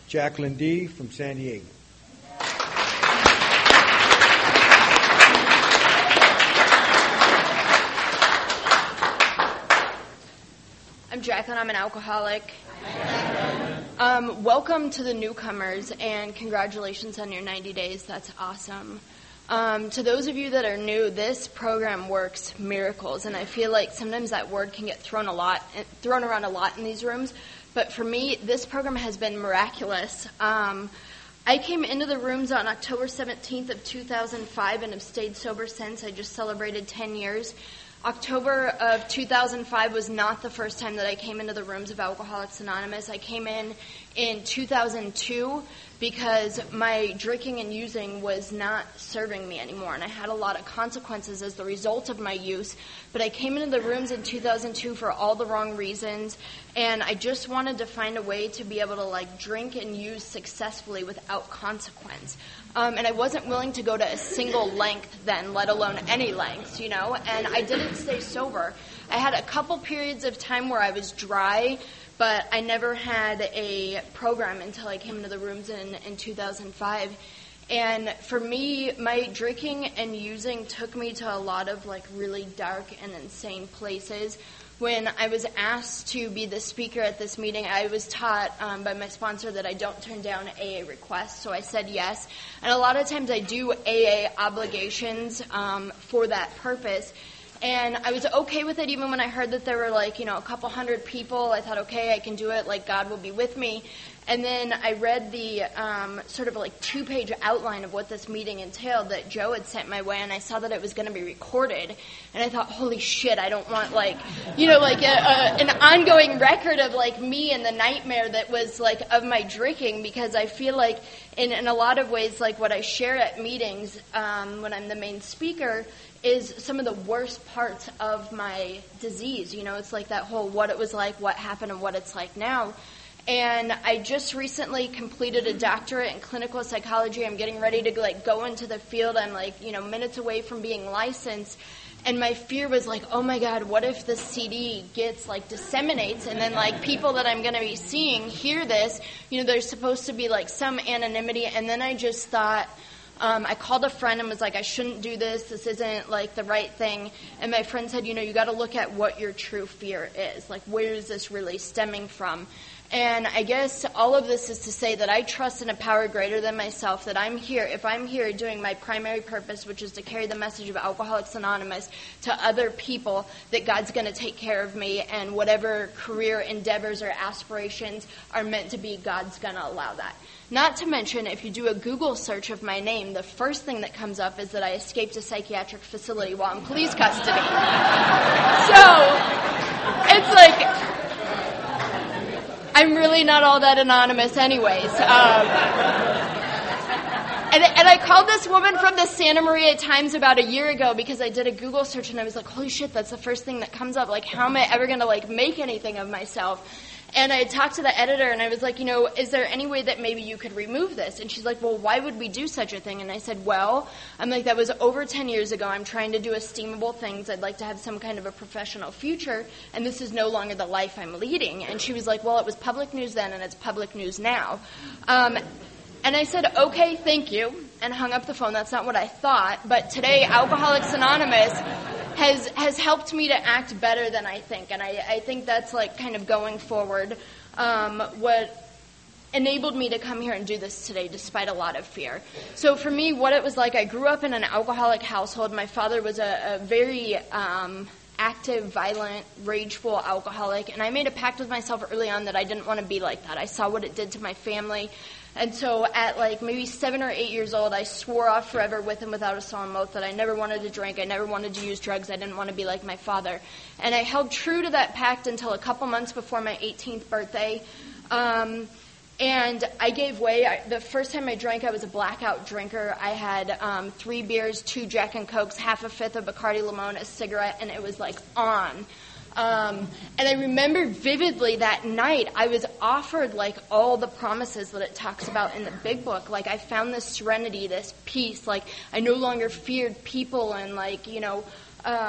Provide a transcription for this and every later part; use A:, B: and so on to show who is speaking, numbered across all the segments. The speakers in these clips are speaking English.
A: Jacqueline D. from San Diego.
B: I'm Jacqueline. I'm an alcoholic. Welcome to the newcomers, and congratulations on your 90 days. That's awesome. To those of you that are new, this program works miracles, and I feel like sometimes that word can get thrown around a lot in these rooms. But for me, this program has been miraculous. I came into the rooms on October 17th of 2005 and have stayed sober since. I just celebrated 10 years. October of 2005 was not the first time that I came into the rooms of Alcoholics Anonymous. I came in 2002 because my drinking and using was not serving me anymore, and I had a lot of consequences as the result of my use. But I came into the rooms in 2002 for all the wrong reasons, and I just wanted to find a way to be able to drink and use successfully without consequence. And I wasn't willing to go to a single length then, let alone any lengths, and I didn't stay sober. I had a couple periods of time where I was dry, but I never had a program until I came into the rooms in 2005. And for me, my drinking and using took me to a lot of really dark and insane places. When I was asked to be the speaker at this meeting, I was taught by my sponsor that I don't turn down AA requests, so I said yes. And a lot of times I do AA obligations for that purpose. And I was okay with it even when I heard that there were a couple hundred people. I thought, okay, I can do it, God will be with me. And then I read the sort of 2-page outline of what this meeting entailed that Joe had sent my way, and I saw that it was going to be recorded. And I thought, holy shit, I don't want an ongoing record of me and the nightmare that was of my drinking, because I feel like in a lot of ways what I share at meetings when I'm the main speaker is some of the worst parts of my disease. It's that whole what it was like, what happened, and what it's like now. And I just recently completed a doctorate in clinical psychology. I'm getting ready to go into the field. I'm minutes away from being licensed. And my fear was oh my God, what if the CD gets disseminates, and then people that I'm going to be seeing hear this? There's supposed to be some anonymity. And then I just thought, I called a friend and was I shouldn't do this. This isn't the right thing. And my friend said, you got to look at what your true fear is. Where is this really stemming from? And I guess all of this is to say that I trust in a power greater than myself, that if I'm here doing my primary purpose, which is to carry the message of Alcoholics Anonymous to other people, that God's going to take care of me, and whatever career endeavors or aspirations are meant to be, God's going to allow that. Not to mention, if you do a Google search of my name, the first thing that comes up is that I escaped a psychiatric facility while in police custody. So, it's I'm really not all that anonymous anyways. And I called this woman from the Santa Maria Times about a year ago because I did a Google search, and I was holy shit, that's the first thing that comes up. How am I ever going to make anything of myself? And I talked to the editor, and I was is there any way that maybe you could remove this? And she's well, why would we do such a thing? And I said, well, that was over 10 years ago. I'm trying to do esteemable things. I'd like to have some kind of a professional future, and this is no longer the life I'm leading. And she was well, it was public news then, and it's public news now. And I said, okay, thank you, and hung up the phone. That's not what I thought. But today, Alcoholics Anonymous has helped me to act better than I think. And I think that's kind of going forward what enabled me to come here and do this today despite a lot of fear. So for me, what it was I grew up in an alcoholic household. My father was a very active, violent, rageful alcoholic, and I made a pact with myself early on that I didn't want to be like that. I saw what it did to my family. And so at maybe 7 or 8 years old, I swore off forever with and without a solemn oath that I never wanted to drink, I never wanted to use drugs, I didn't want to be like my father. And I held true to that pact until a couple months before my 18th birthday. And I gave way. The first time I drank, I was a blackout drinker. I had 3 beers, 2 Jack and Cokes, half a fifth of Bacardi Limon, a cigarette, and it was on. And I remember vividly that night I was offered all the promises that it talks about in the big book. I found this serenity, this peace. I no longer feared people, and I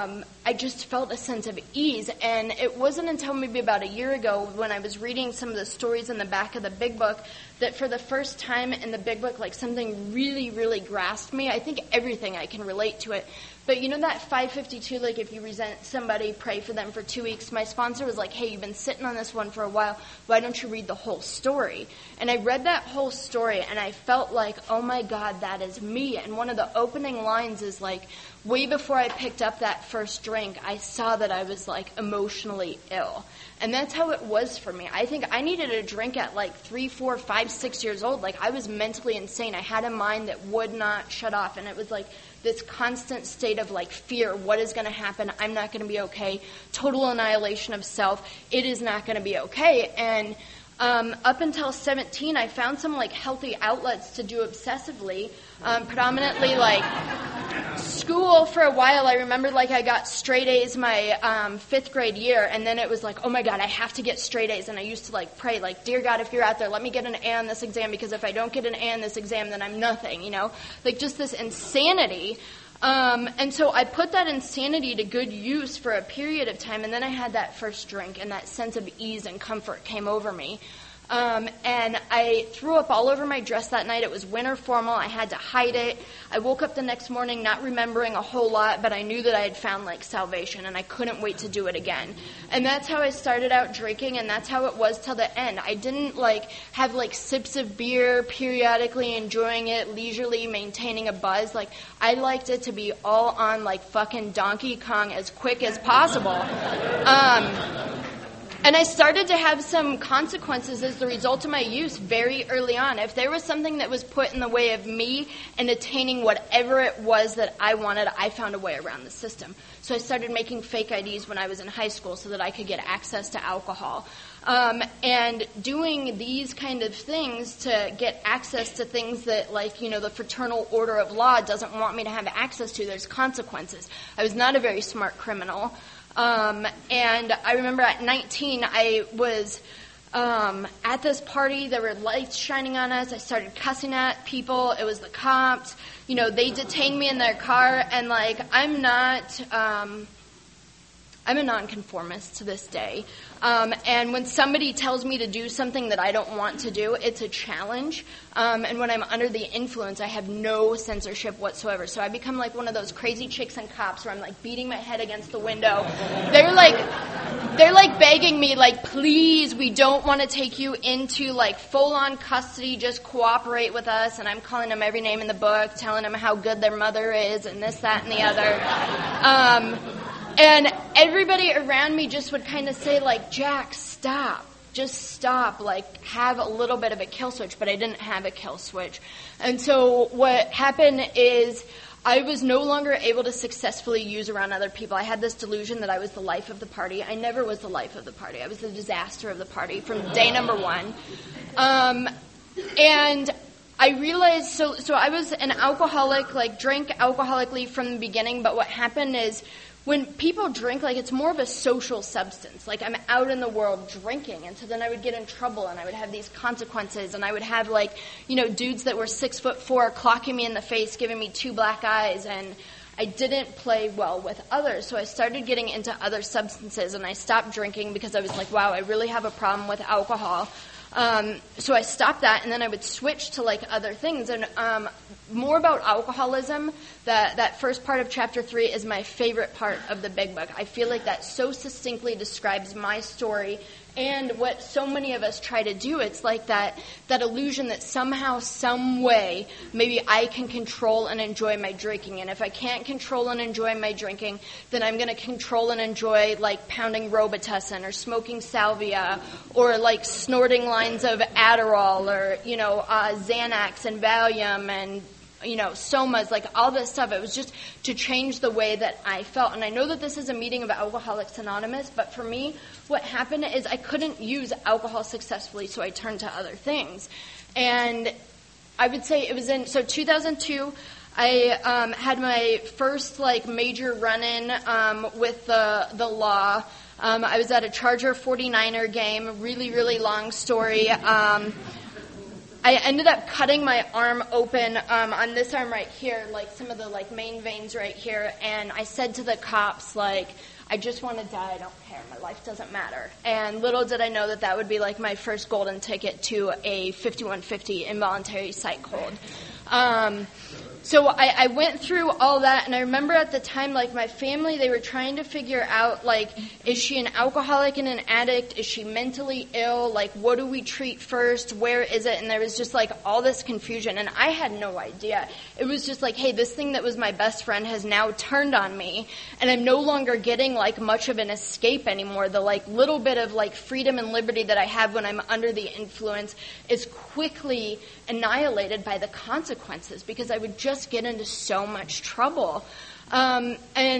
B: I just felt a sense of ease. And it wasn't until maybe about a year ago when I was reading some of the stories in the back of the Big Book that for the first time in the Big Book, like something really, really grasped me. I think everything I can relate to it. But you know that 552, like if you resent somebody, pray for them for 2 weeks. My sponsor was like, hey, you've been sitting on this one for a while. Why don't you read the whole story? And I read that whole story, and I felt like, oh my God, that is me. And one of the opening lines is like, way before I picked up that first drink, I saw that I was like emotionally ill. And that's how it was for me. I think I needed a drink at like 3, 4, 5, 6 years old. Like I was mentally insane. I had a mind that would not shut off. And it was like this constant state of like fear. What is going to happen? I'm not going to be okay. Total annihilation of self. It is not going to be okay. And up until 17, I found some like healthy outlets to do obsessively, predominantly like school. For a while, I remember like I got straight A's my 5th grade year, and then it was like, oh my God, I have to get straight A's. And I used to like pray, like, dear God, if you're out there, let me get an A on this exam, because if I don't get an A on this exam, then I'm nothing, you know, like just this insanity. And so I put that insanity to good use for a period of time, and then I had that first drink, and that sense of ease and comfort came over me. And I threw up all over my dress that night. It was winter formal. I had to hide it. I woke up the next morning not remembering a whole lot, but I knew that I had found like salvation, and I couldn't wait to do it again. And that's how I started out drinking, and that's how it was till the end. I didn't like have like sips of beer, periodically enjoying it, leisurely maintaining a buzz. Like I liked it to be all on like fucking Donkey Kong as quick as possible. And I started to have some consequences as the result of my use very early on. If there was something that was put in the way of me and attaining whatever it was that I wanted, I found a way around the system. So I started making fake IDs when I was in high school so that I could get access to alcohol. And doing these kind of things to get access to things that, like, you know, the fraternal order of law doesn't want me to have access to, there's consequences. I was not a very smart criminal. And I remember at 19, I was at this party. There were lights shining on us. I started cussing at people. It was the cops. You know, they detained me in their car. And, like, I'm a nonconformist to this day. And when somebody tells me to do something that I don't want to do, it's a challenge. And when I'm under the influence, I have no censorship whatsoever. So I become like one of those crazy chicks and cops where I'm like beating my head against the window. They're like begging me, like, please, we don't want to take you into like full-on custody. Just cooperate with us. And I'm calling them every name in the book, telling them how good their mother is and this, that, and the other. And everybody around me just would kind of say, like, Jack, stop. Just stop. Like, have a little bit of a kill switch. But I didn't have a kill switch. And so what happened is I was no longer able to successfully use around other people. I had this delusion that I was the life of the party. I never was the life of the party. I was the disaster of the party from day number one. And I realized, so I was an alcoholic, like, drank alcoholically from the beginning. But what happened is, when people drink, like, it's more of a social substance. Like, I'm out in the world drinking, and so then I would get in trouble, and I would have these consequences, and I would have, like, you know, dudes that were 6'4" clocking me in the face, giving me 2 black eyes, and I didn't play well with others. So I started getting into other substances, and I stopped drinking because I was like, wow, I really have a problem with alcohol. So I stopped that, and then I would switch to, like, other things. And more about alcoholism, that first part of chapter 3 is my favorite part of the Big Book. I feel like that so succinctly describes my story and what so many of us try to do. It's like that illusion that somehow, some way, maybe I can control and enjoy my drinking. And if I can't control and enjoy my drinking, then I'm going to control and enjoy, like, pounding Robitussin or smoking salvia or, like, snorting lines of Adderall or, you know, Xanax and Valium and, you know, Somas, like, all this stuff. It was just to change the way that I felt. And I know that this is a meeting of Alcoholics Anonymous, but for me, what happened is I couldn't use alcohol successfully, so I turned to other things. And I would say it was in, 2002, I had my first, like, major run-in with the law. I was at a Charger 49er game, really, really long story. I I ended up cutting my arm open on this arm right here, like some of the like main veins right here, and I said to the cops, like, I just want to die, I don't care, my life doesn't matter. And little did I know that that would be like my first golden ticket to a 5150 involuntary psych hold. So I went through all that, and I remember at the time, like, my family, they were trying to figure out, like, is she an alcoholic and an addict? Is she mentally ill? Like, what do we treat first? Where is it? And there was just, like, all this confusion, and I had no idea. It was just like, hey, this thing that was my best friend has now turned on me, and I'm no longer getting, like, much of an escape anymore. The, like, little bit of, like, freedom and liberty that I have when I'm under the influence is quickly annihilated by the consequences, because I would just get into so much trouble. And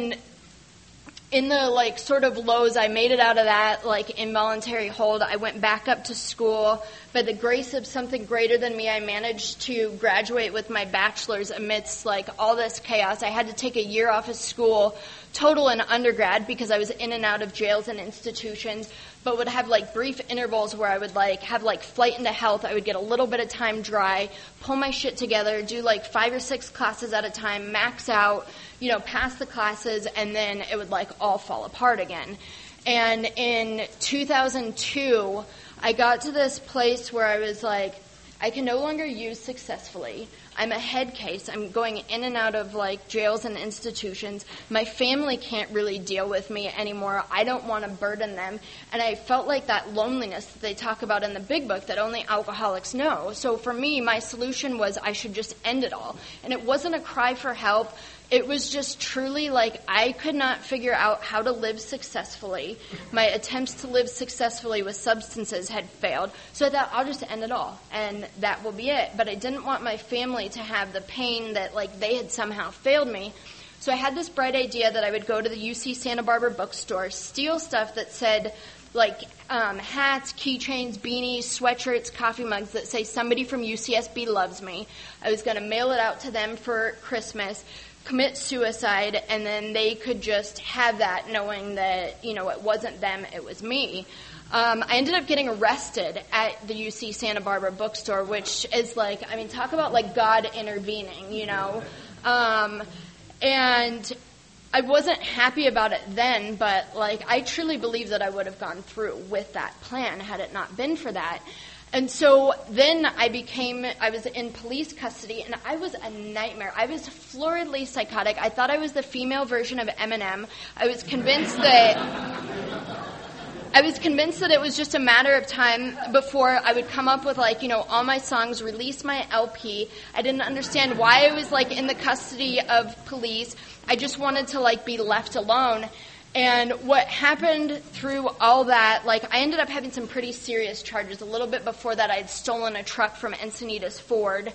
B: in the, like, sort of lows, I made it out of that, like, involuntary hold. I went back up to school. By the grace of something greater than me, I managed to graduate with my bachelor's amidst, like, all this chaos. I had to take a year off of school, total in undergrad, because I was in and out of jails and institutions, but would have, like, brief intervals where I would, like, have, like, flight into health. I would get a little bit of time dry, pull my shit together, do, like, 5 or 6 classes at a time, max out, you know, pass the classes, and then it would, like, all fall apart again. And in 2002, I got to this place where I was like, I can no longer use successfully. I'm a head case. I'm going in and out of, like, jails and institutions. My family can't really deal with me anymore. I don't want to burden them. And I felt like that loneliness that they talk about in the big book that only alcoholics know. So for me, my solution was I should just end it all. And it wasn't a cry for help. It was just truly like I could not figure out how to live successfully. My attempts to live successfully with substances had failed. So I thought, I'll just end it all, and that will be it. But I didn't want my family to have the pain that, like, they had somehow failed me. So I had this bright idea that I would go to the UC Santa Barbara bookstore, steal stuff that said, like, hats, keychains, beanies, sweatshirts, coffee mugs that say somebody from UCSB loves me. I was going to mail it out to them for Christmas, commit suicide, and then they could just have that knowing that, you know, it wasn't them, it was me. I ended up getting arrested at the UC Santa Barbara bookstore, which is like, I mean, talk about like God intervening, you know. And I wasn't happy about it then, but like I truly believe that I would have gone through with that plan had it not been for that. And so then I was in police custody, and I was a nightmare. I was floridly psychotic. I thought I was the female version of Eminem. I was convinced that it was just a matter of time before I would come up with, like, you know, all my songs, release my LP. I didn't understand why I was, like, in the custody of police. I just wanted to, like, be left alone. And what happened through all that, like, I ended up having some pretty serious charges. A little bit before that, I had stolen a truck from Encinitas Ford.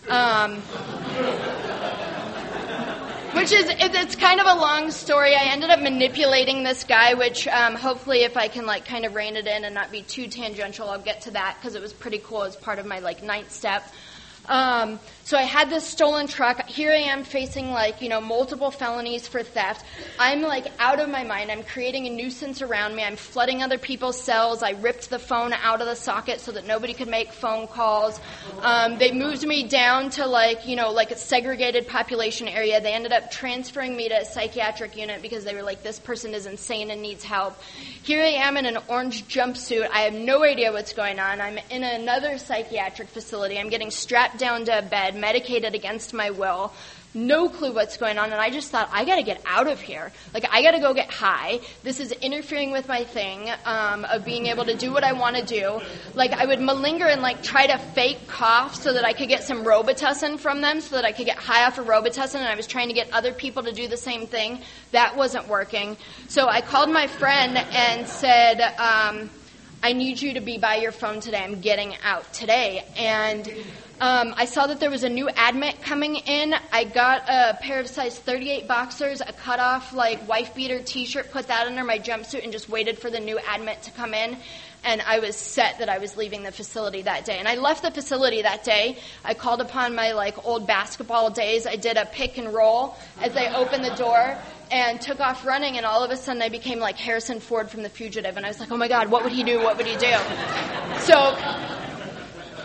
B: Which is, it's kind of a long story. I ended up manipulating this guy, which hopefully if I can, like, kind of rein it in and not be too tangential, I'll get to that because it was pretty cool as part of my, like, 9th step. So I had this stolen truck. Here I am facing, like, you know, multiple felonies for theft. I'm, like, out of my mind. I'm creating a nuisance around me. I'm flooding other people's cells. I ripped the phone out of the socket so that nobody could make phone calls. They moved me down to, like, you know, like a segregated population area. They ended up transferring me to a psychiatric unit because they were like, this person is insane and needs help. Here I am in an orange jumpsuit. I have no idea what's going on. I'm in another psychiatric facility. I'm getting strapped down to a bed, medicated against my will, no clue what's going on, and I just thought, I gotta get out of here. Like, I gotta go get high. This is interfering with my thing of being able to do what I want to do. Like, I would malinger and, like, try to fake cough so that I could get some Robitussin from them, so that I could get high off of Robitussin, and I was trying to get other people to do the same thing. That wasn't working. So I called my friend and said, I need you to be by your phone today. I'm getting out today. And I saw that there was a new admit coming in. I got a pair of size 38 boxers, a cut-off, like, wife-beater T-shirt, put that under my jumpsuit, and just waited for the new admit to come in. And I was set that I was leaving the facility that day. And I left the facility that day. I called upon my, like, old basketball days. I did a pick and roll as I opened the door and took off running, and all of a sudden I became like Harrison Ford from The Fugitive. And I was like, oh, my God, what would he do? What would he do? So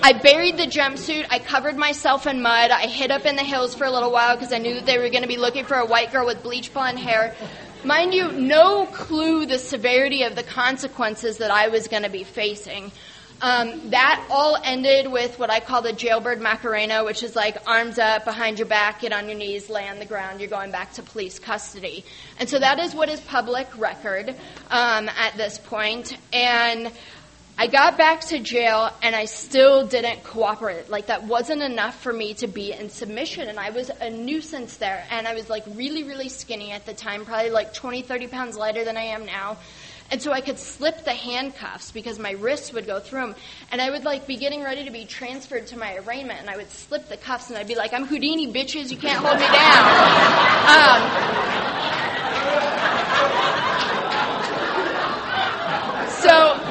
B: I buried the jumpsuit. I covered myself in mud. I hid up in the hills for a little while because I knew that they were going to be looking for a white girl with bleach blonde hair. Mind you, no clue the severity of the consequences that I was going to be facing. That all ended with what I call the jailbird Macarena, which is like arms up, behind your back, get on your knees, lay on the ground, you're going back to police custody. And so that is what is public record at this point. And I got back to jail, and I still didn't cooperate. Like, that wasn't enough for me to be in submission, and I was a nuisance there. And I was, like, really, really skinny at the time, probably, like, 20, 30 pounds lighter than I am now. And so I could slip the handcuffs because my wrists would go through them. And I would, like, be getting ready to be transferred to my arraignment, and I would slip the cuffs, and I'd be like, I'm Houdini, bitches, you can't hold me down. So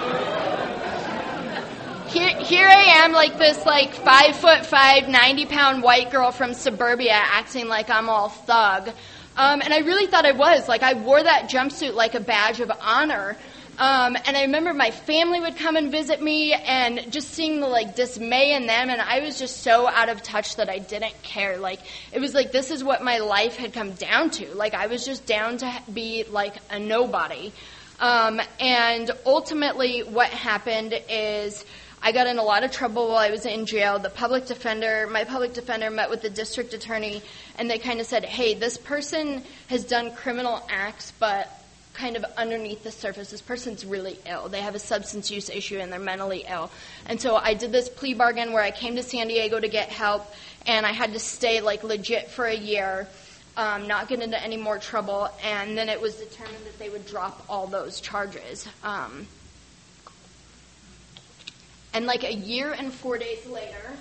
B: here I am, like this, like 5'5", 90-pound white girl from suburbia, acting like I'm all thug. And I really thought I was. Like, I wore that jumpsuit like a badge of honor. And I remember my family would come and visit me, and just seeing the, like, dismay in them, and I was just so out of touch that I didn't care. Like, it was like this is what my life had come down to. Like, I was just down to be, like, a nobody. And ultimately what happened is I got in a lot of trouble while I was in jail. My public defender met with the district attorney, and they kind of said, hey, this person has done criminal acts, but kind of underneath the surface, this person's really ill. They have a substance use issue, and they're mentally ill. And so I did this plea bargain where I came to San Diego to get help, and I had to stay, like, legit for a year, not get into any more trouble, and then it was determined that they would drop all those charges. And like a year and 4 days later,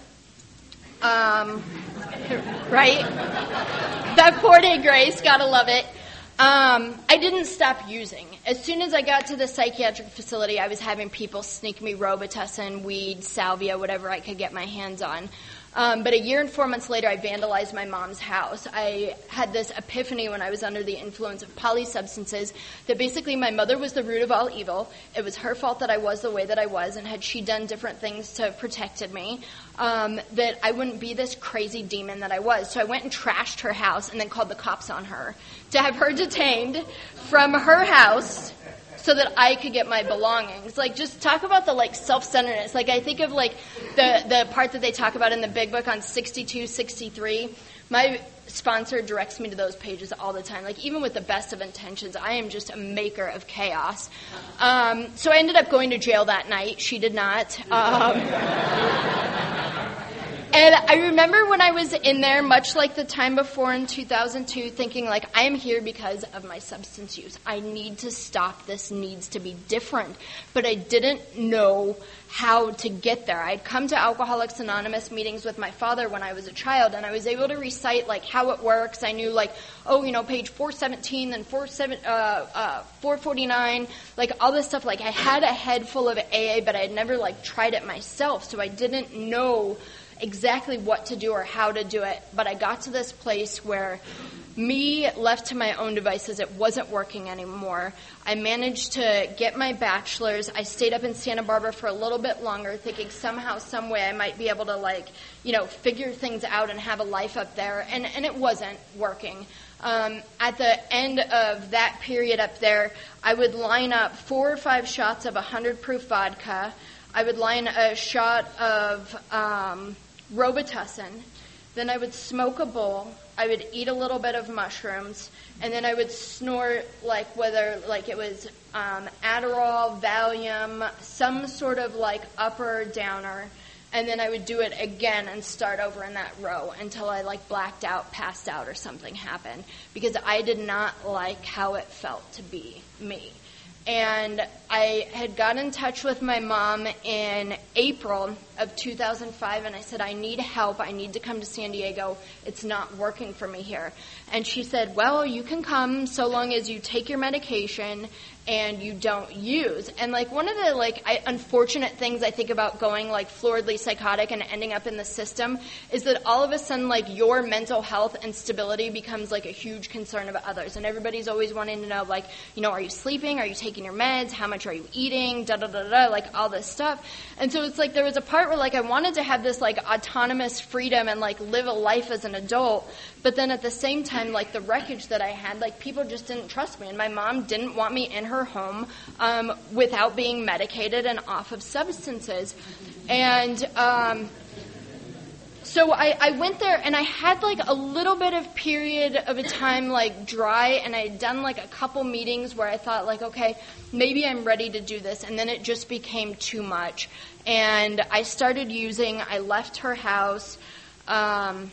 B: right? That 4-day grace, gotta love it. I didn't stop using. As soon as I got to the psychiatric facility, I was having people sneak me Robitussin, weed, salvia, whatever I could get my hands on. But a year and 4 months later, I vandalized my mom's house. I had this epiphany when I was under the influence of polysubstances that basically my mother was the root of all evil. It was her fault that I was the way that I was, and had she done different things to have protected me, that I wouldn't be this crazy demon that I was. So I went and trashed her house and then called the cops on her to have her detained from her house so that I could get my belongings. Like, just talk about the, like, self-centeredness. Like, I think of, like, the part that they talk about in the big book on 62, 63. My sponsor directs me to those pages all the time. Like, even with the best of intentions, I am just a maker of chaos. So I ended up going to jail that night. She did not. And I remember when I was in there, much like the time before in 2002, thinking, like, I am here because of my substance use. I need to stop. This needs to be different. But I didn't know how to get there. I'd come to Alcoholics Anonymous meetings with my father when I was a child, and I was able to recite, like, how it works. I knew, like, page 417, then 449, like, all this stuff. Like, I had a head full of AA, but I had never, like, tried it myself, so I didn't know exactly what to do or how to do it. But I got to this place where me, left to my own devices, it wasn't working anymore. I managed to get my bachelor's. I stayed up in Santa Barbara for a little bit longer, thinking somehow, some way I might be able to, like, figure things out and have a life up there. And it wasn't working. At the end of that period up there, I would line up 4 or 5 shots of 100 proof vodka. I would line a shot of Robitussin. Then I would smoke a bowl. I would eat a little bit of mushrooms, and then I would snort, like, whether, like, it was Adderall, Valium, some sort of, like, upper or downer, and then I would do it again and start over in that row until I, like, blacked out, passed out, or something happened, because I did not like how it felt to be me. And I had got in touch with my mom in April of 2005, and I said, I need help. I need to come to San Diego. It's not working for me here. And she said, well, you can come so long as you take your medication and you don't use. And, like, one of the, like, unfortunate things I think about going, like, floridly psychotic and ending up in the system is that all of a sudden, like, your mental health and stability becomes, like, a huge concern of others. And everybody's always wanting to know, like, are you sleeping? Are you taking your meds? How much are you eating? Da-da-da-da, like, all this stuff. And so it's like there was a part part where, like, I wanted to have this, like, autonomous freedom and, like, live a life as an adult, but then at the same time, like, the wreckage that I had, like, people just didn't trust me, and my mom didn't want me in her home without being medicated and off of substances. And so I went there, and I had, like, a little bit of period of a time, like, dry, and I had done, like, a couple meetings where I thought, like, okay, maybe I'm ready to do this, and then it just became too much. And I started I left her house, and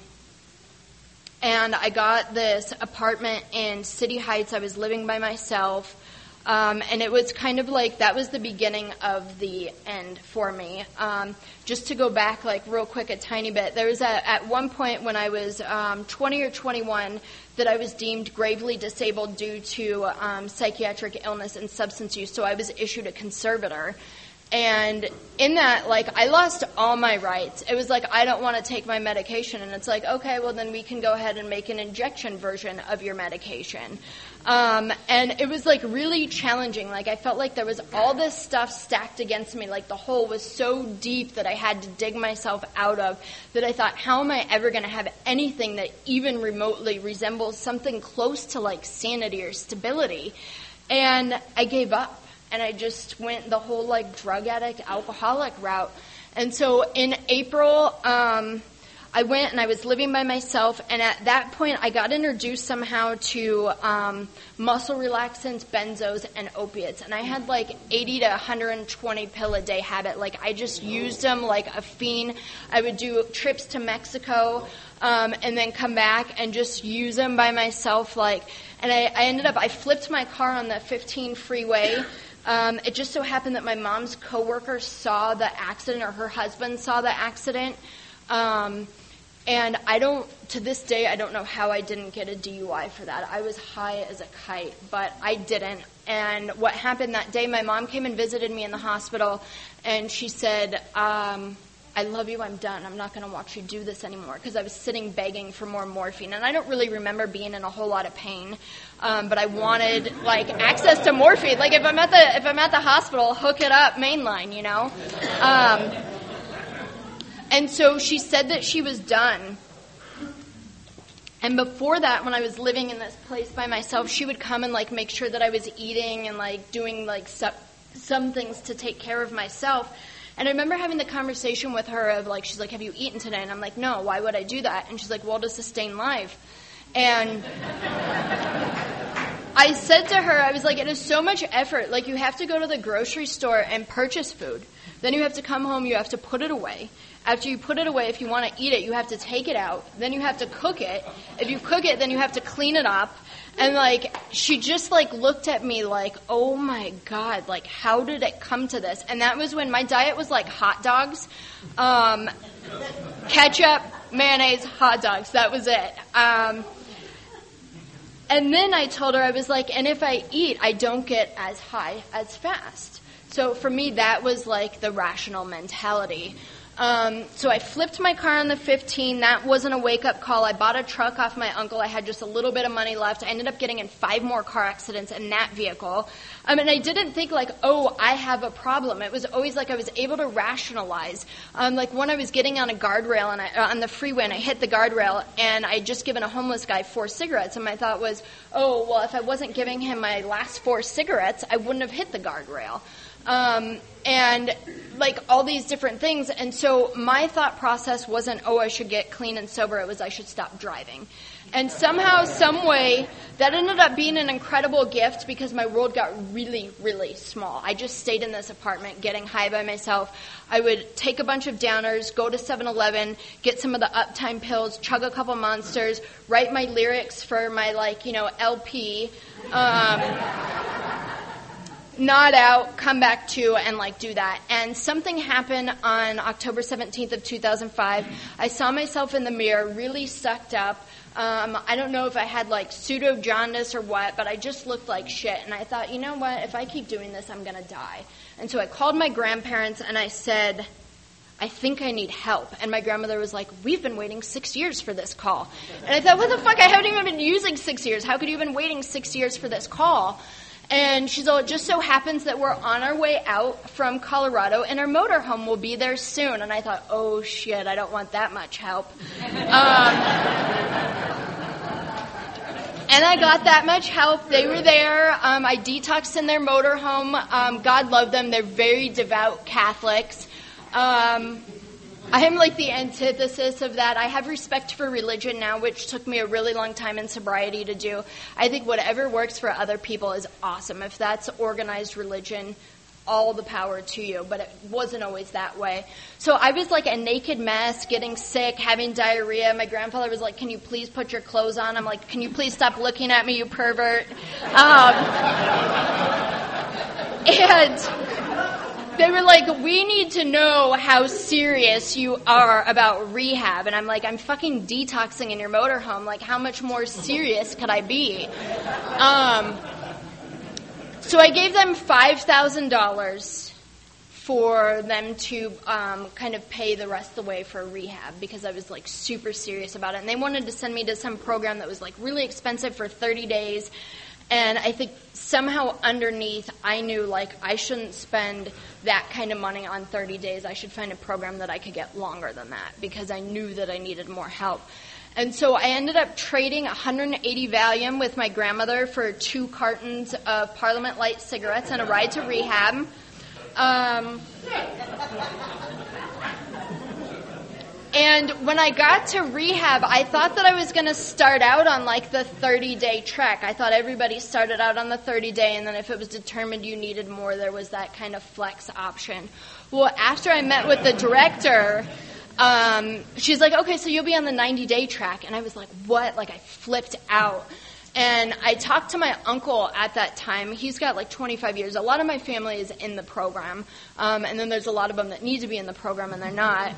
B: I got this apartment in City Heights. I was living by myself. And it was kind of like that was the beginning of the end for me. Just to go back, like, real quick a tiny bit, there was at one point when I was 20 or 21 that I was deemed gravely disabled due to psychiatric illness and substance use, so I was issued a conservator. And in that, like, I lost all my rights. It was like, I don't want to take my medication. And it's like, okay, well, then we can go ahead and make an injection version of your medication. And it was, like, really challenging. Like, I felt like there was all this stuff stacked against me. Like, the hole was so deep that I had to dig myself out of that I thought, how am I ever going to have anything that even remotely resembles something close to, like, sanity or stability? And I gave up. And I just went the whole, like, drug addict, alcoholic route. And so in April, I went and I was living by myself. And at that point, I got introduced somehow to muscle relaxants, benzos, and opiates. And I had, like, 80 to 120 pill a day habit. Like, I just used them like a fiend. I would do trips to Mexico and then come back and just use them by myself. Like, and I flipped my car on the 15 freeway. It just so happened that my mom's coworker saw the accident, or her husband saw the accident. And to this day, I don't know how I didn't get a DUI for that. I was high as a kite, but I didn't. And what happened that day, my mom came and visited me in the hospital, and she said, I love you, I'm done. I'm not going to watch you do this anymore, because I was sitting begging for more morphine. And I don't really remember being in a whole lot of pain, but I wanted, like, access to morphine. Like, if I'm at the hospital, hook it up, mainline, you know? And so she said that she was done. And before that, when I was living in this place by myself, she would come and, like, make sure that I was eating and, like, doing, like, some things to take care of myself. And I remember having the conversation with her of, like, she's like, have you eaten today? And I'm like, no, why would I do that? And she's like, well, to sustain life. And I said to her, I was like, it is so much effort. Like, you have to go to the grocery store and purchase food. Then you have to come home, you have to put it away. After you put it away, if you want to eat it, you have to take it out. Then you have to cook it. If you cook it, then you have to clean it up. And, like, she just, like, looked at me like, oh, my God, like, how did it come to this? And that was when my diet was, like, hot dogs, ketchup, mayonnaise, hot dogs. That was it. And then I told her, I was like, and if I eat, I don't get as high as fast. So for me, that was, like, the rational mentality. So I flipped my car on the 15. That wasn't a wake-up call. I bought a truck off my uncle. I had just a little bit of money left. I ended up getting in 5 more car accidents in that vehicle. And I didn't think, like, oh, I have a problem. It was always like I was able to rationalize. Like, when I was getting on a guardrail and on the freeway, and I hit the guardrail, and I had just given a homeless guy 4 cigarettes, and my thought was, oh, well, if I wasn't giving him my last 4 cigarettes, I wouldn't have hit the guardrail. And, like, all these different things. And so my thought process wasn't, oh, I should get clean and sober. It was, I should stop driving. And somehow, some way, that ended up being an incredible gift, because my world got really, really small. I just stayed in this apartment getting high by myself. I would take a bunch of downers, go to 7-Eleven, get some of the Uptime pills, chug a couple Monsters, write my lyrics for my, like, you know, LP, nod out, come back to, and, like, do that. And something happened on October 17th of 2005. I saw myself in the mirror, really sucked up. I don't know if I had, like, pseudo jaundice or what, but I just looked like shit. And I thought, you know what, if I keep doing this, I'm going to die. And so I called my grandparents and I said, I think I need help. And my grandmother was like, we've been waiting 6 years for this call. And I thought, what the fuck, I haven't even been using 6 years. How could you have been waiting 6 years for this call? And she's all, it just so happens that we're on our way out from Colorado and our motorhome will be there soon. And I thought, oh shit, I don't want that much help. And I got that much help. They were there. I detoxed in their motorhome. God love them. They're very devout Catholics. I am like the antithesis of that. I have respect for religion now, which took me a really long time in sobriety to do. I think whatever works for other people is awesome. If that's organized religion, all the power to you, but it wasn't always that way. So I was like a naked mess, getting sick, having diarrhea. My grandfather was like, can you please put your clothes on? I'm like, can you please stop looking at me, you pervert? And they were like, we need to know how serious you are about rehab. And I'm like, I'm fucking detoxing in your motorhome. Like, how much more serious could I be? So I gave them $5,000 for them to kind of pay the rest of the way for rehab because I was like super serious about it. And they wanted to send me to some program that was like really expensive for 30 days. And I think somehow underneath I knew like I shouldn't spend that kind of money on 30 days. I should find a program that I could get longer than that because I knew that I needed more help. And so I ended up trading 180 Valium with my grandmother for 2 cartons of Parliament Light cigarettes and a ride to rehab. And when I got to rehab, I thought that I was going to start out on like the 30-day trek. I thought everybody started out on the 30-day, and then if it was determined you needed more, there was that kind of flex option. Well, after I met with the director, she's like, okay, so you'll be on the 90-day track. And I was like, what? Like, I flipped out. And I talked to my uncle at that time. He's got like 25 years. A lot of my family is in the program. And then there's a lot of them that need to be in the program and they're not.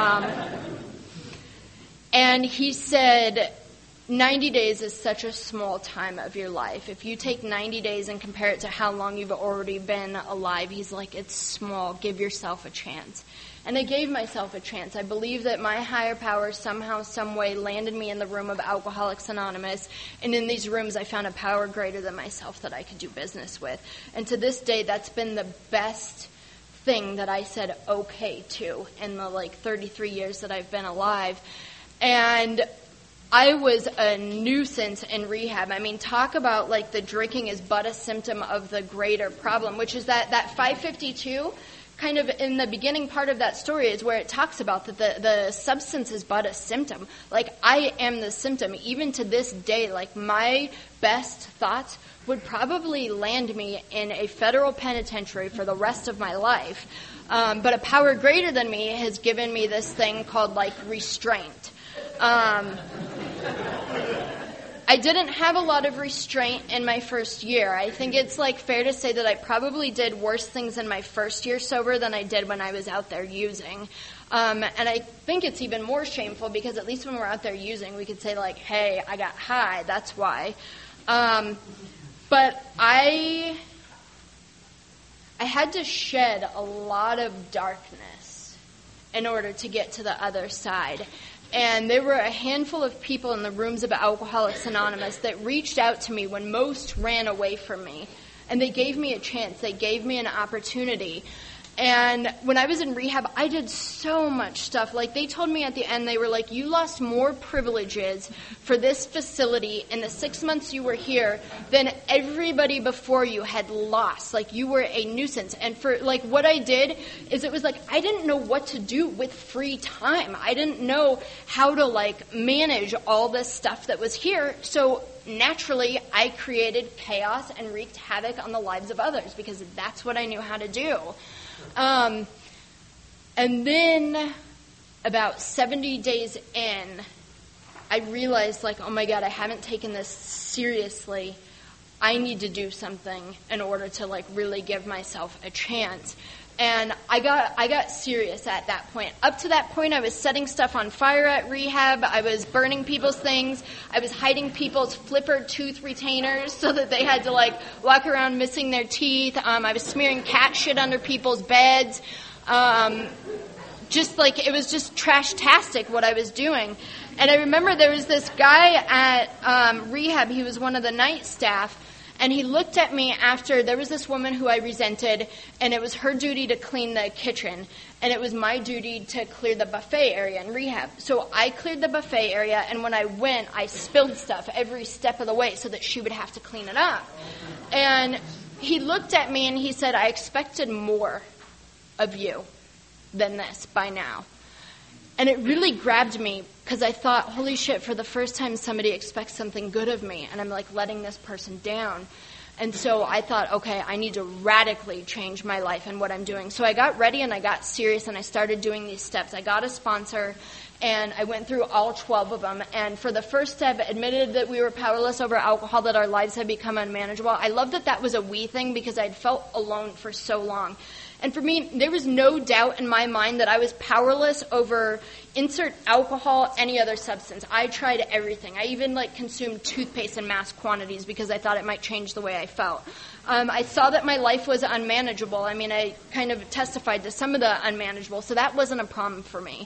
B: And he said, 90 days is such a small time of your life. If you take 90 days and compare it to how long you've already been alive, he's like, it's small. Give yourself a chance. And I gave myself a chance. I believe that my higher power somehow, some way landed me in the room of Alcoholics Anonymous. And in these rooms, I found a power greater than myself that I could do business with. And to this day, that's been the best thing that I said okay to in the like 33 years that I've been alive. And I was a nuisance in rehab. I mean, talk about like the drinking is but a symptom of the greater problem, which is that 552 kind of in the beginning part of that story is where it talks about that the substance is but a symptom. Like, I am the symptom. Even to this day, like, my best thoughts would probably land me in a federal penitentiary for the rest of my life. But a power greater than me has given me this thing called, like, restraint. I didn't have a lot of restraint in my first year. I think it's like fair to say that I probably did worse things in my first year sober than I did when I was out there using. And I think it's even more shameful because at least when we're out there using, we could say like, hey, I got high, that's why. But I had to shed a lot of darkness in order to get to the other side. And there were a handful of people in the rooms of Alcoholics Anonymous that reached out to me when most ran away from me. And they gave me a chance. They gave me an opportunity. And when I was in rehab, I did so much stuff. Like, they told me at the end, they were like, you lost more privileges for this facility in the 6 months you were here than everybody before you had lost. Like, you were a nuisance. And for, like, what I did is it was like, I didn't know what to do with free time. I didn't know how to, like, manage all this stuff that was here. So naturally, I created chaos and wreaked havoc on the lives of others because that's what I knew how to do. And then about 70 days in, I realized, like, oh my God, I haven't taken this seriously. I need to do something in order to, like, really give myself a chance. And I got serious at that point. Up to that point, I was setting stuff on fire at rehab. I was burning people's things. I was hiding people's flipper tooth retainers so that they had to, like, walk around missing their teeth. I was smearing cat shit under people's beds. Just like, it was just trash-tastic what I was doing. And I remember there was this guy at rehab. He was one of the night staff. And he looked at me after there was this woman who I resented, and it was her duty to clean the kitchen, and it was my duty to clear the buffet area in rehab. So I cleared the buffet area, and when I went, I spilled stuff every step of the way so that she would have to clean it up. And he looked at me and he said, I expected more of you than this by now. And it really grabbed me because I thought, holy shit, for the first time somebody expects something good of me, and I'm like letting this person down. And so I thought, okay, I need to radically change my life and what I'm doing. So I got ready and I got serious and I started doing these steps. I got a sponsor and I went through all 12 of them. And for the first step, admitted that we were powerless over alcohol, that our lives had become unmanageable. I love that that was a we thing because I'd felt alone for so long. And for me, there was no doubt in my mind that I was powerless over insert alcohol, any other substance. I tried everything. I even consumed toothpaste in mass quantities because I thought it might change the way I felt. I saw that my life was unmanageable. I mean, I kind of testified to some of the unmanageable, so that wasn't a problem for me.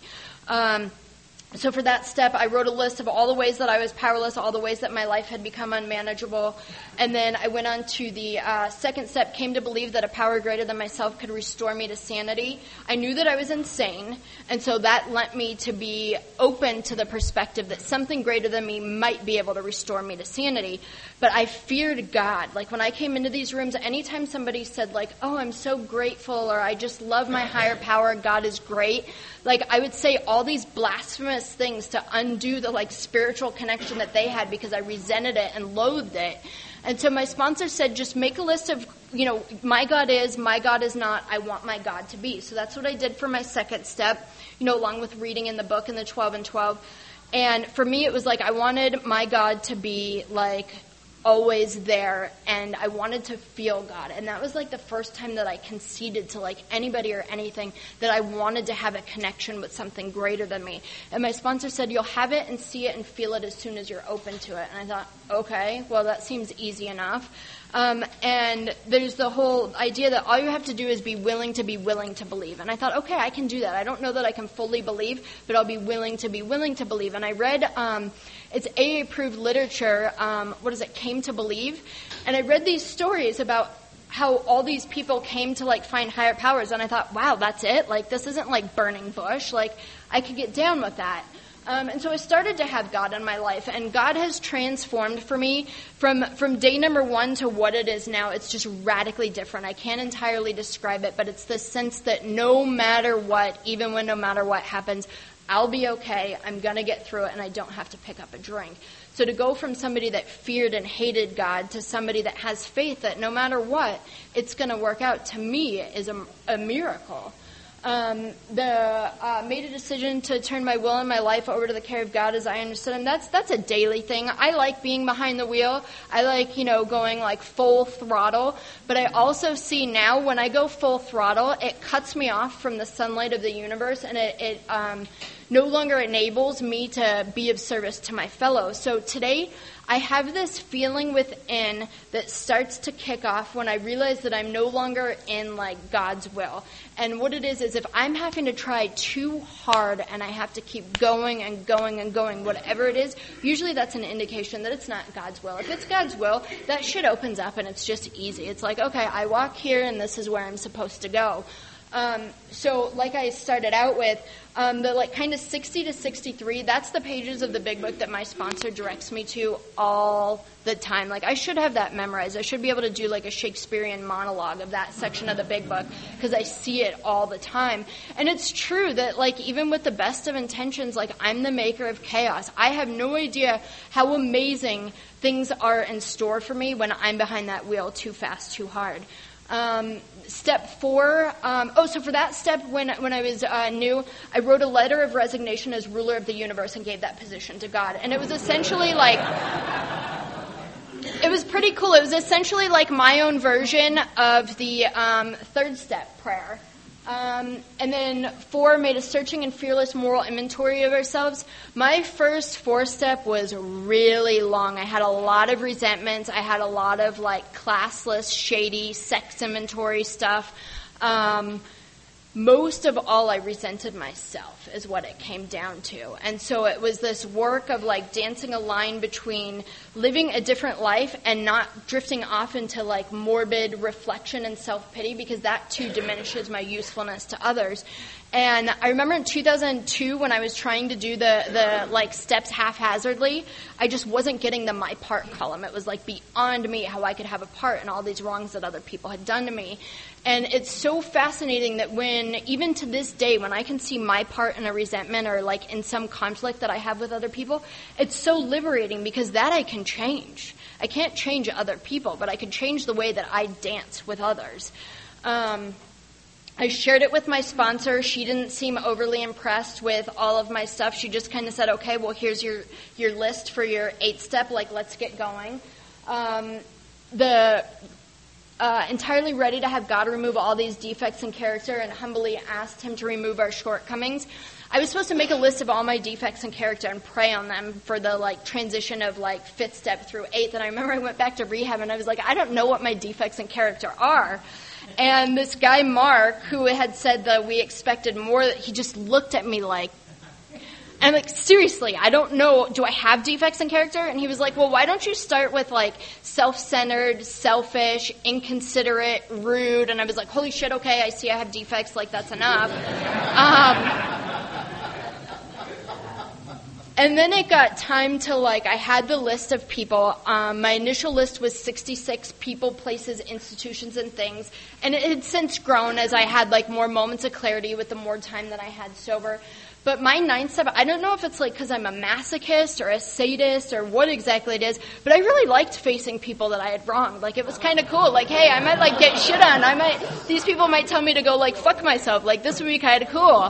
B: So for that step, I wrote a list of all the ways that I was powerless, all the ways that my life had become unmanageable. And then I went on to the second step, came to believe that a power greater than myself could restore me to sanity. I knew that I was insane, and so that led me to be open to the perspective that something greater than me might be able to restore me to sanity. But I feared God. Like when I came into these rooms, anytime somebody said oh, I'm so grateful, or I just love my higher power, God is great, I would say all these blasphemous things to undo the spiritual connection that they had because I resented it and loathed it. And so my sponsor said, just make a list of, my God is not, I want my God to be. So that's what I did for my second step, along with reading in the book in the 12 and 12. And for me, it was I wanted my God to be always there, and I wanted to feel God. And that was the first time that I conceded to anybody or anything that I wanted to have a connection with something greater than me. And my sponsor said, you'll have it and see it and feel it as soon as you're open to it. And I thought, okay, well, that seems easy enough. And there's the whole idea that all you have to do is be willing to believe. And I thought, okay, I can do that. I don't know that I can fully believe, but I'll be willing to believe. And I read, it's AA-approved literature, Came to Believe. And I read these stories about how all these people came to find higher powers. And I thought, wow, that's it? This isn't burning bush. I could get down with that. And so I started to have God in my life, and God has transformed for me from day number one to what it is now. It's just radically different. I can't entirely describe it, but it's the sense that no matter what, even when no matter what happens, I'll be okay, I'm going to get through it, and I don't have to pick up a drink. So to go from somebody that feared and hated God to somebody that has faith that no matter what, it's going to work out, to me, is a miracle. Made a decision to turn my will and my life over to the care of God as I understood Him. That's a daily thing. I like being behind the wheel. I like, going full throttle. But I also see now when I go full throttle, it cuts me off from the sunlight of the universe, and it no longer enables me to be of service to my fellows. So today, I have this feeling within that starts to kick off when I realize that I'm no longer in God's will. And what it is if I'm having to try too hard and I have to keep going and going and going, whatever it is, usually that's an indication that it's not God's will. If it's God's will, that shit opens up and it's just easy. It's okay, I walk here and this is where I'm supposed to go. So like I started out with, the kind of 60 to 63, that's the pages of the big book that my sponsor directs me to all the time. I should have that memorized. I should be able to do a Shakespearean monologue of that section of the big book because I see it all the time. And it's true that even with the best of intentions, I'm the maker of chaos. I have no idea how amazing things are in store for me when I'm behind that wheel too fast, too hard. Step 4, so for that step, when I was new, I wrote a letter of resignation as ruler of the universe and gave that position to God. And it was essentially it was pretty cool. It was essentially my own version of the third step prayer. And then 4, made a searching and fearless moral inventory of ourselves. My first 4-step was really long. I had a lot of resentments. I had a lot of classless, shady sex inventory stuff. most of all, I resented myself is what it came down to. And so it was this work of like dancing a line between living a different life and not drifting off into like morbid reflection and self-pity, because that too diminishes my usefulness to others. And I remember in 2002 when I was trying to do the like steps haphazardly, I just wasn't getting the my part column. It was like beyond me how I could have a part in all these wrongs that other people had done to me. And it's so fascinating that when, even to this day, when I can see my part in a resentment or like in some conflict that I have with other people, it's so liberating, because that I can change. I can't change other people, but I can change the way that I dance with others. I shared it with my sponsor. She didn't seem overly impressed with all of my stuff. She just kind of said, okay, well, here's your list for your 8-step. Like, let's get going. Entirely ready to have God remove all these defects in character, and humbly asked him to remove our shortcomings. I was supposed to make a list of all my defects in character and pray on them for the like transition of like 5th step through 8th. And I remember I went back to rehab and I was like, I don't know what my defects in character are. And this guy, Mark, who had said that we expected more, he just looked at me like, and like, seriously, I don't know, do I have defects in character? And he was like, well, why don't you start with like self-centered, selfish, inconsiderate, rude? And I was like, holy shit, okay, I see I have defects, like that's enough. And then it got time to, like, I had the list of people. My initial list was 66 people, places, institutions, and things. And it had since grown as I had, like, more moments of clarity with the more time that I had sober. But my 9th step, I don't know if it's, like, because I'm a masochist or a sadist or what exactly it is, but I really liked facing people that I had wronged. Like, it was kind of cool. Like, hey, I might, like, get shit on. These people might tell me to go, like, fuck myself. Like, this would be kind of cool.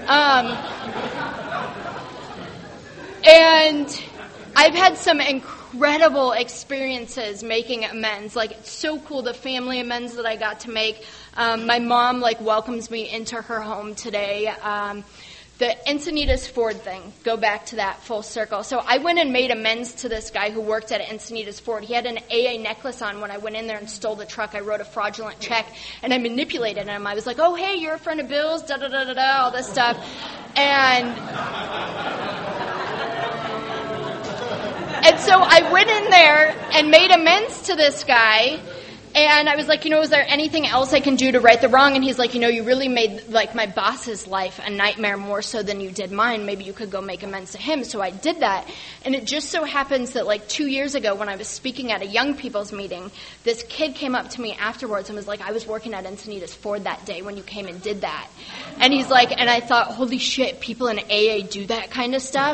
B: And I've had some incredible experiences making amends. Like, it's so cool, the family amends that I got to make. My mom, like, welcomes me into her home today. The Encinitas Ford thing, go back to that full circle. So I went and made amends to this guy who worked at Encinitas Ford. He had an AA necklace on when I went in there and stole the truck. I wrote a fraudulent check, and I manipulated him. I was like, oh, hey, you're a friend of Bill's, da-da-da-da-da, all this stuff. And so I went in there and made amends to this guy, and I was like, is there anything else I can do to right the wrong? And he's like, you really made, like, my boss's life a nightmare more so than you did mine. Maybe you could go make amends to him. So I did that. And it just so happens that, like, 2 years ago when I was speaking at a young people's meeting, this kid came up to me afterwards and was like, I was working at Encinitas Ford that day when you came and did that. And he's like, and I thought, holy shit, people in AA do that kind of stuff.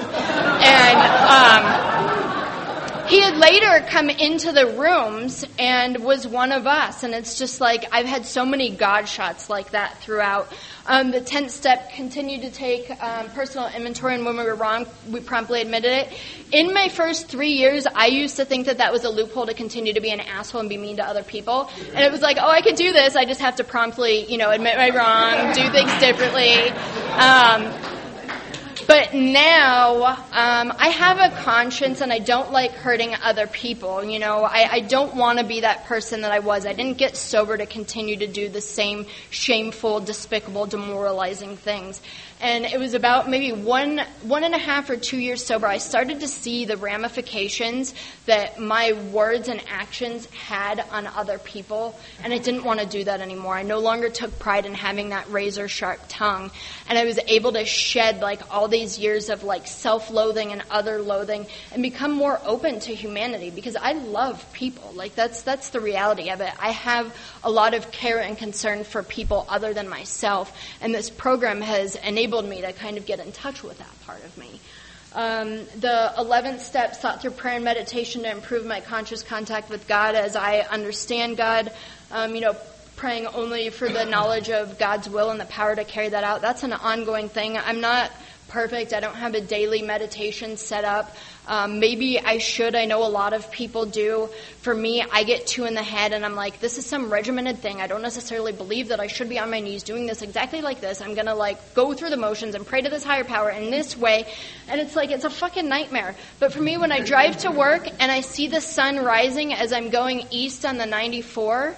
B: And, he had later come into the rooms and was one of us. And it's just like, I've had so many God shots like that throughout. The 10th step, continued to take personal inventory, and when we were wrong, we promptly admitted it. In my first 3 years, I used to think that was a loophole to continue to be an asshole and be mean to other people. And it was like, oh, I could do this. I just have to promptly, admit my wrong, do things differently. But now, I have a conscience and I don't like hurting other people. I don't want to be that person that I was. I didn't get sober to continue to do the same shameful, despicable, demoralizing things. And it was about maybe 1.5 or 2 years sober, I started to see the ramifications that my words and actions had on other people. And I didn't want to do that anymore. I no longer took pride in having that razor sharp tongue. And I was able to shed, like, all these years of, like, self-loathing and other loathing and become more open to humanity, because I love people. Like, that's the reality of it. I have a lot of care and concern for people other than myself. And this program has enabled me to kind of get in touch with that part of me. The 11th step, sought through prayer and meditation to improve my conscious contact with God as I understand God. Praying only for the knowledge of God's will and the power to carry that out. That's an ongoing thing. I'm not perfect. I don't have a daily meditation set up. Maybe I should. I know a lot of people do. For me, I get too in the head and I'm like, this is some regimented thing. I don't necessarily believe that I should be on my knees doing this exactly like this. I'm going to, like, go through the motions and pray to this higher power in this way. And it's like, it's a fucking nightmare. But for me, when I drive to work and I see the sun rising as I'm going east on the 94,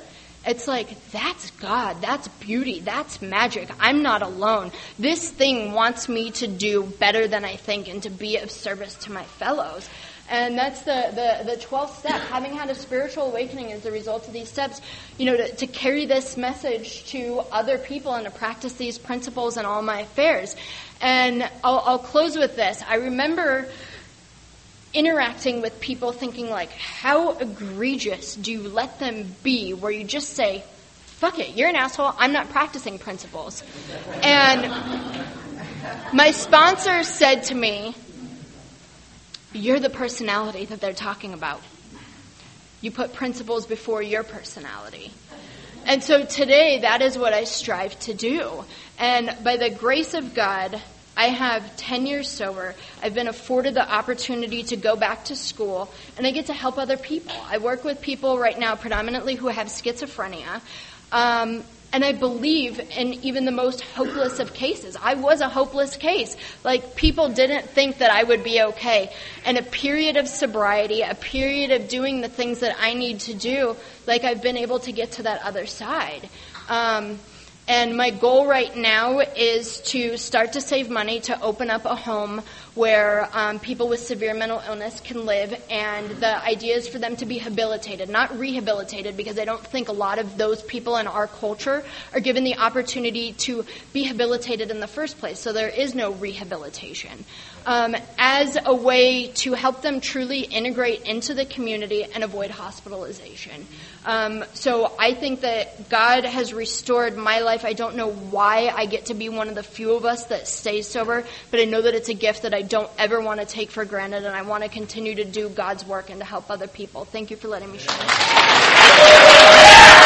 B: it's like, that's God, that's beauty, that's magic. I'm not alone. This thing wants me to do better than I think and to be of service to my fellows. And that's the 12th step. Having had a spiritual awakening as a result of these steps, to carry this message to other people and to practice these principles in all my affairs. And I'll close with this. I remember interacting with people thinking like, how egregious do you let them be, where you just say, fuck it, you're an asshole, I'm not practicing principles. And my sponsor said to me, you're the personality that they're talking about. You put principles before your personality. And so today, that is what I strive to do. And by the grace of God, I have 10 years sober. I've been afforded the opportunity to go back to school, and I get to help other people. I work with people right now predominantly who have schizophrenia. And I believe in even the most hopeless of cases. I was a hopeless case. Like, people didn't think that I would be okay. And a period of sobriety, a period of doing the things that I need to do, like, I've been able to get to that other side. And my goal right now is to start to save money to open up a home where people with severe mental illness can live, and the idea is for them to be habilitated, not rehabilitated, because I don't think a lot of those people in our culture are given the opportunity to be habilitated in the first place, so there is no rehabilitation. As a way to help them truly integrate into the community and avoid hospitalization. So I think that God has restored my life. I don't know why I get to be one of the few of us that stays sober, but I know that it's a gift that I don't ever want to take for granted, and I want to continue to do God's work and to help other people. Thank you for letting me share.